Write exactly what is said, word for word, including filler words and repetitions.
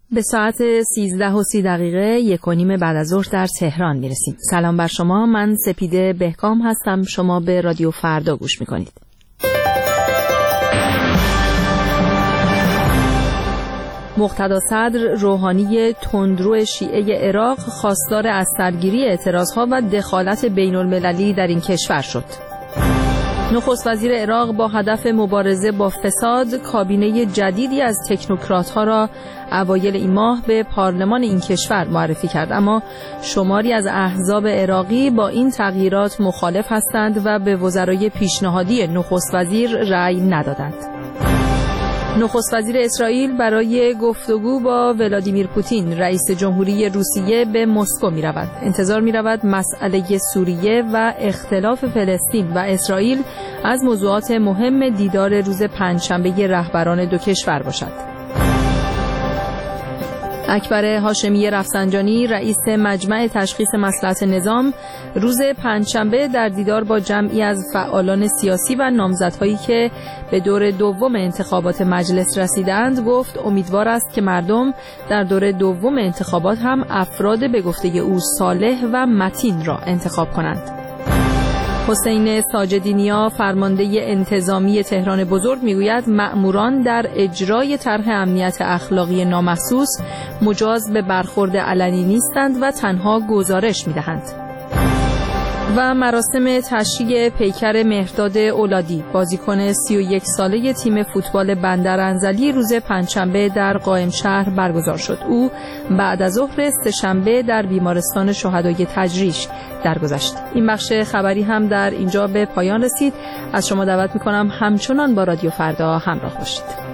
به ساعت سیزده و سی دقیقه یک و نیم بعد از ظهر در تهران میرسیم. سلام بر شما، من سپیده بهکام هستم. شما به رادیو فردا گوش میکنید. مقتدا صدر روحانی تندرو شیعه عراق خواستار از سرگیری اعتراضها و دخالت بین المللی در این کشور شد. نخست وزیر عراق با هدف مبارزه با فساد کابینه جدیدی از تکنوکرات‌ها را اوایل این ماه به پارلمان این کشور معرفی کرد، اما شماری از احزاب عراقی با این تغییرات مخالف هستند و به وزرای پیشنهادی نخست وزیر رأی ندادند. نخست وزیر اسرائیل برای گفتگو با ولادیمیر پوتین رئیس جمهوری روسیه به مسکو می رود. انتظار می رود مسئله سوریه و اختلاف فلسطین و اسرائیل از موضوعات مهم دیدار روز پنجشنبه رهبران دو کشور باشد. اکبر هاشمی رفسنجانی رئیس مجمع تشخیص مصلحت نظام روز پنجشنبه در دیدار با جمعی از فعالان سیاسی و نامزدهایی که به دور دوم انتخابات مجلس رسیدند گفت امیدوار است که مردم در دور دوم انتخابات هم افراد به گفته او صالح و متین را انتخاب کنند. حسین ساجدینیا فرمانده انتظامی تهران بزرگ میگوید مأموران در اجرای طرح امنیت اخلاقی نامحسوس مجاز به برخورد علنی نیستند و تنها گزارش میدهند. و مراسم تشییع پیکر مهرداد اولادی بازیکن سی و یک ساله تیم فوتبال بندر انزلی روز پنجشنبه در قائم شهر برگزار شد. او بعد از ظهر سه‌شنبه در بیمارستان شهدای تجریش درگذشت. این بخش خبری هم در اینجا به پایان رسید. از شما دعوت می‌کنم همچنان با رادیو فردا همراه باشید.